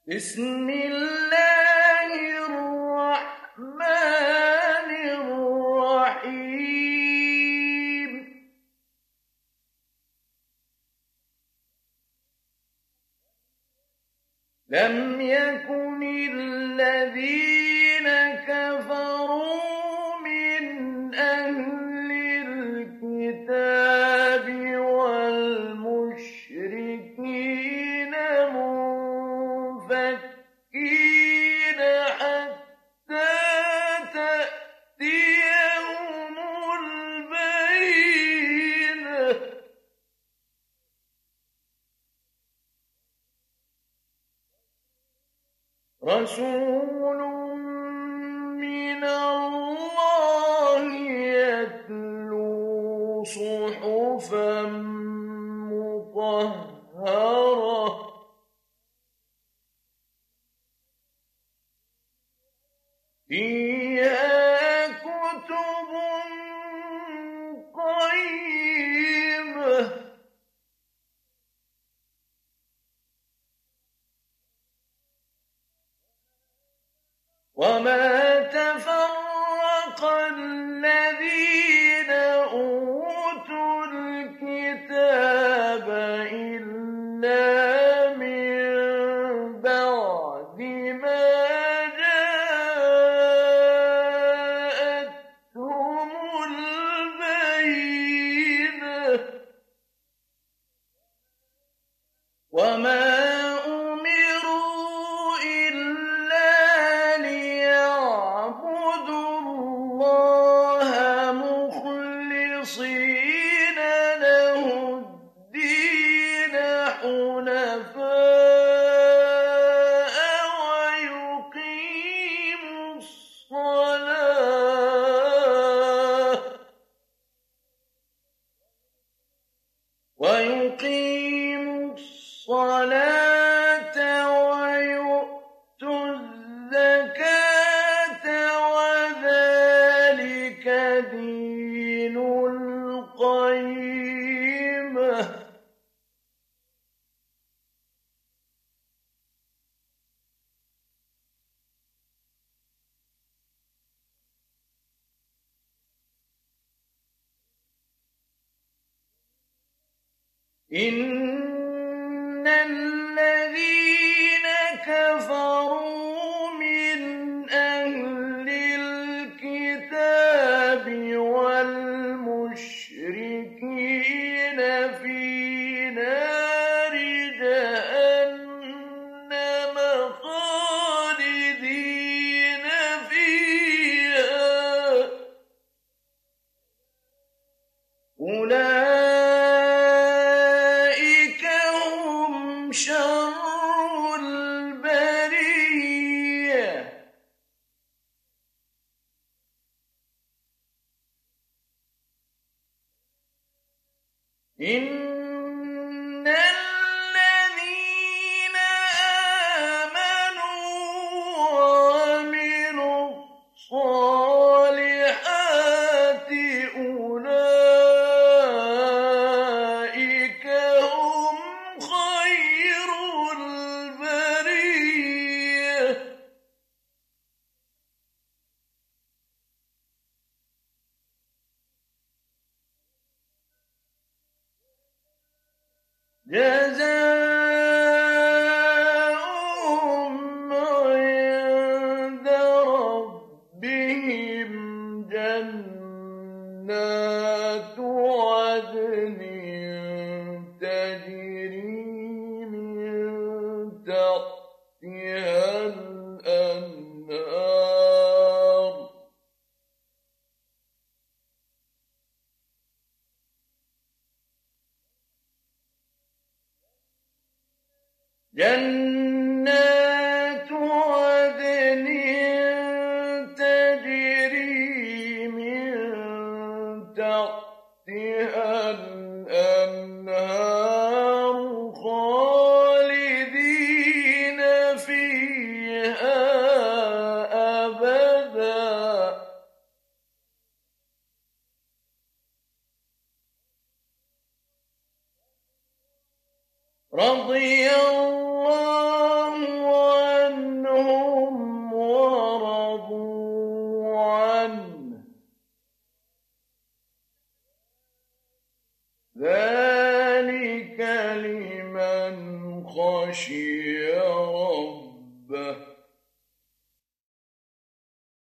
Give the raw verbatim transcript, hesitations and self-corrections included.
بسم الله الرحمن الرحيم. لم يكن الذين كفروا من أهل الكتاب والمشركين منفكين حتى تأتيهم البينة. رسول من الله يتلو صحفا مطهرة فيها كتب قيمة وما تفرق الذين أوتوا الكتاب إلا من بعد ما جاءتهم البينة. وما ويقيموا الصلاة ويؤتوا الزكاة وذلك دين القيمة. إن الذين كفروا من أهل الكتاب والمشركين في نار جهنم خالدين فيها أولئك شر البرية. إن الذين آمنوا وعملوا الصالحات أولئك هم خير البرية. جزاؤهم عند ربهم جنات عدن تجري من تحتها الأنهار جنات عدن تجري من تحتها الأنهار خالدين فيها أبدا. رضي الله عنه ذلك لمن خشي ربه